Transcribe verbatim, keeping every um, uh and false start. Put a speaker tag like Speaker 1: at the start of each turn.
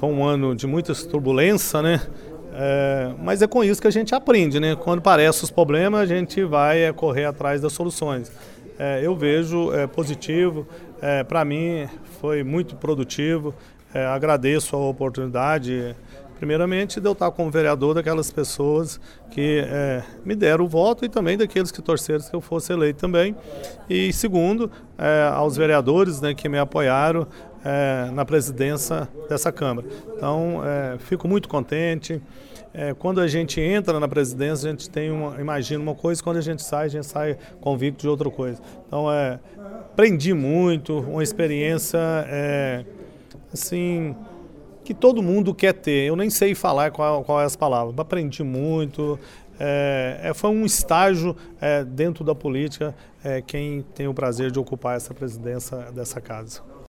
Speaker 1: foi um ano de muita turbulência, né? É, mas é com isso que a gente aprende, né? Quando aparecem os problemas, a gente vai é, correr atrás das soluções. É, eu vejo é, positivo, é, para mim foi muito produtivo, é, agradeço a oportunidade, primeiramente de eu estar como vereador daquelas pessoas que é, me deram o voto e também daqueles que torceram que eu fosse eleito também. E segundo, é, aos vereadores, né, que me apoiaram é, na presidência dessa Câmara. Então, é, fico muito contente. É, quando a gente entra na presidência, a gente tem uma, imagina uma coisa, quando a gente sai, a gente sai convicto de outra coisa. Então, é, aprendi muito, uma experiência, é, assim, que todo mundo quer ter. Eu nem sei falar qual, qual é as palavras, aprendi muito. É, é, foi um estágio é, dentro da política, é, quem tem o prazer de ocupar essa presidência dessa casa.